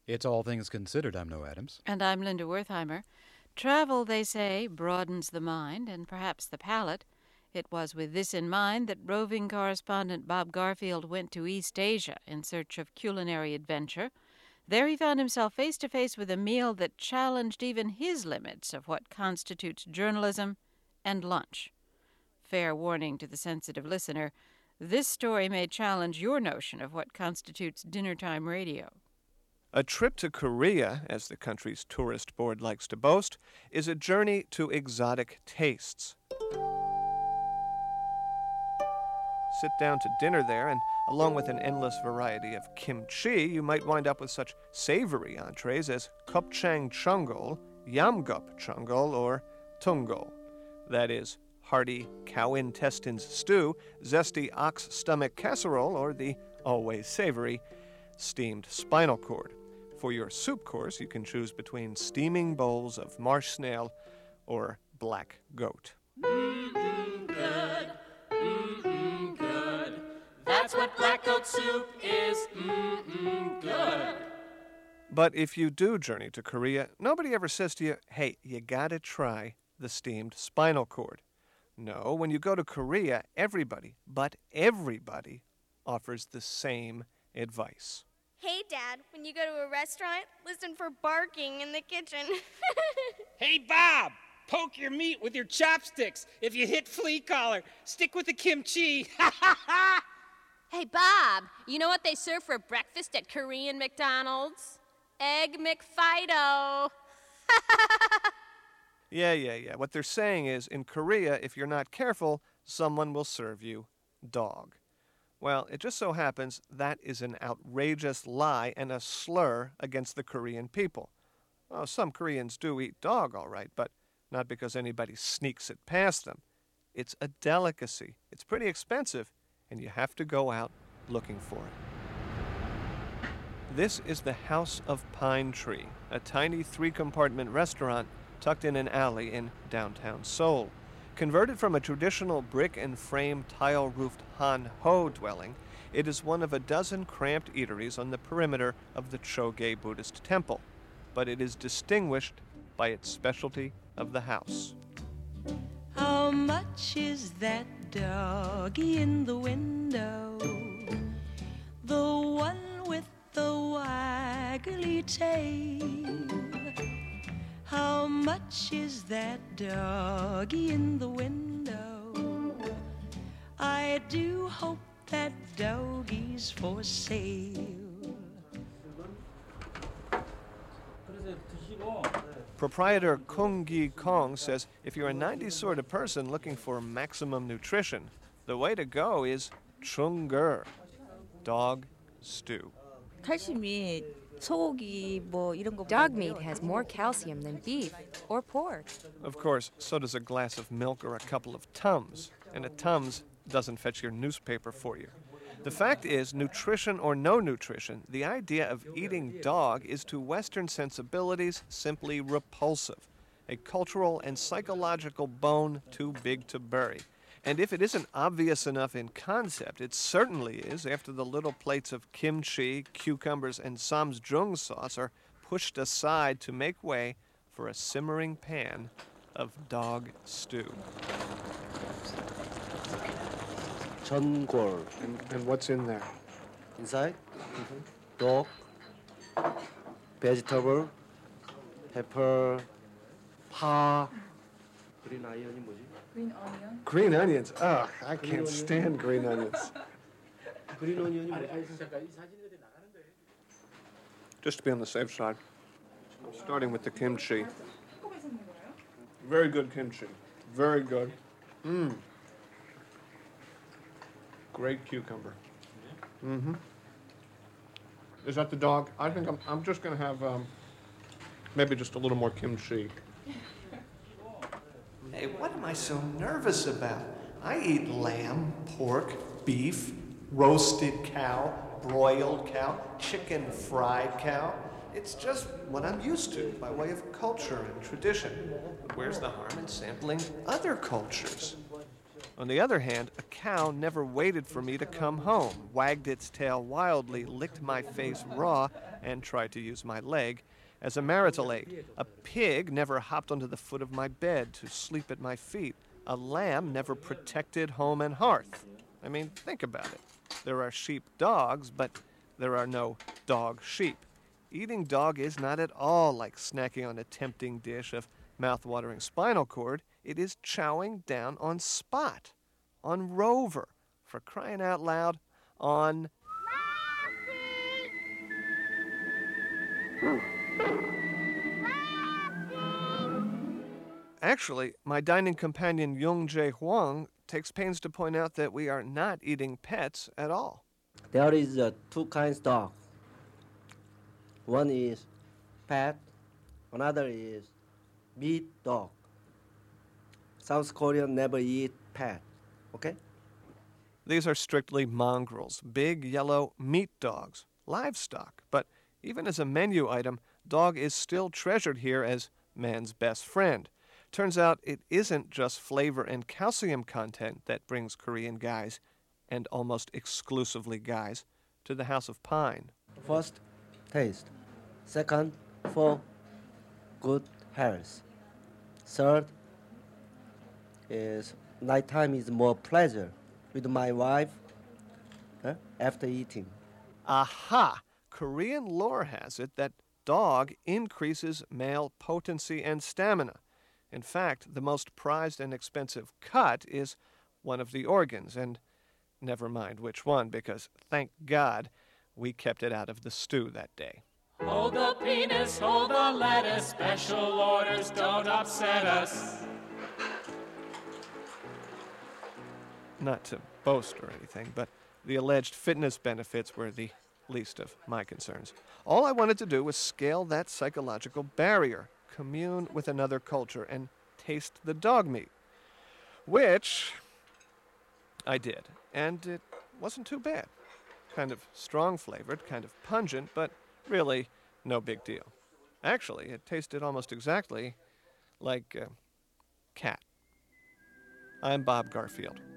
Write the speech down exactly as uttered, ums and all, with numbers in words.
It's All Things Considered. I'm Noah Adams. And I'm Linda Wertheimer. Travel, they say, broadens the mind and perhaps the palate. It was with this in mind that roving correspondent Bob Garfield went to East Asia in search of culinary adventure. There he found himself face to face with a meal that challenged even his limits of what constitutes journalism and lunch. Fair warning to the sensitive listener, this story may challenge your notion of what constitutes dinner-time radio. A trip to Korea, as the country's tourist board likes to boast, is a journey to exotic tastes. Sit down to dinner there, and along with an endless variety of kimchi, you might wind up with such savory entrees as gopchang chunggol, yamgup chunggol, or tunggol. That is, hearty cow intestines stew, zesty ox stomach casserole, or the always savory steamed spinal cord. For your soup course, you can choose between steaming bowls of marsh snail or black goat. Mm-mm, good. Mm-mm, good. That's what black goat soup is. Mm-mm, good. But if you do journey to Korea, nobody ever says to you, hey, you gotta try the steamed spinal cord. No, when you go to Korea, everybody, but everybody, offers the same advice. Hey, Dad, when you go to a restaurant, listen for barking in the kitchen. Hey, Bob, poke your meat with your chopsticks. If you hit flea collar, stick with the kimchi. Hey, Bob, you know what they serve for breakfast at Korean McDonald's? Egg McFido. Yeah, yeah, yeah. What they're saying is, in Korea, if you're not careful, someone will serve you dog. Well, it just so happens that is an outrageous lie and a slur against the Korean people. Oh, some Koreans do eat dog, all right, but not because anybody sneaks it past them. It's a delicacy. It's pretty expensive, and you have to go out looking for it. This is the House of Pine Tree, a tiny three-compartment restaurant tucked in an alley in downtown Seoul. Converted from a traditional brick and frame tile-roofed Han Ho dwelling, it is one of a dozen cramped eateries on the perimeter of the Choge Buddhist temple, but it is distinguished by its specialty of the house. How much is that doggy in the window? The one with the waggly tail. How much is that doggy in the window? I do hope that doggy's for sale. Proprietor Kung Gi Kong says if you're a nineties sort of person looking for maximum nutrition, the way to go is chungger, dog stew. 칼슘이 소고기 뭐 이런 거 Dog meat has more calcium than beef or pork. Of course, so does a glass of milk or a couple of Tums, and a Tums doesn't fetch your newspaper for you. The fact is, nutrition or no nutrition, the idea of eating dog is to Western sensibilities simply repulsive, a cultural and psychological bone too big to bury. And if it isn't obvious enough in concept, it certainly is after the little plates of kimchi, cucumbers, and samjung sauce are pushed aside to make way for a simmering pan of dog stew. 전골. And, and what's in there? Inside, dog, vegetable, pepper, 파. green onion이 뭐지? green onion. Green onions. Ugh, I can't stand green onions. green onion이 뭐지? Just to be on the safe side, starting with the kimchi. Very good kimchi. Very good. Mmm. Great cucumber. Mm-hmm. Is that the dog? I think I'm, I'm just going to have um, maybe just a little more kimchi. Hey, what am I so nervous about? I eat lamb, pork, beef, roasted cow, broiled cow, chicken fried cow. It's just what I'm used to by way of culture and tradition. Where's the harm in sampling other cultures? On the other hand, a cow never waited for me to come home, wagged its tail wildly, licked my face raw, and tried to use my leg as a marital aid. A pig never hopped onto the foot of my bed to sleep at my feet. A lamb never protected home and hearth. I mean, think about it. There are sheep dogs, but there are no dog sheep. Eating dog is not at all like snacking on a tempting dish of mouth-watering spinal cord. It is chowing down on Spot, on Rover, for crying out loud, on... Actually, my dining companion Yung Jae Huang takes pains to point out that we are not eating pets at all. There is uh, two kinds of dog. One is pet, another is meat dog. South Korea never eat pet, okay? These are strictly mongrels, big yellow meat dogs, livestock. But even as a menu item, dog is still treasured here as man's best friend. Turns out it isn't just flavor and calcium content that brings Korean guys, and almost exclusively guys, to the House of Pine. First, taste. Second, for good health. Third, is nighttime is more pleasure with my wife huh, after eating. Aha! Korean lore has it that dog increases male potency and stamina. In fact, the most prized and expensive cut is one of the organs, and never mind which one, because thank God we kept it out of the stew that day. Hold the penis, hold the lettuce, special orders don't upset us. Not to boast or anything, but the alleged fitness benefits were the least of my concerns. All I wanted to do was scale that psychological barrier, commune with another culture, and taste the dog meat, which I did, and it wasn't too bad. Kind of strong-flavored, kind of pungent, but really no big deal. Actually, it tasted almost exactly like uh, cat. I'm Bob Garfield.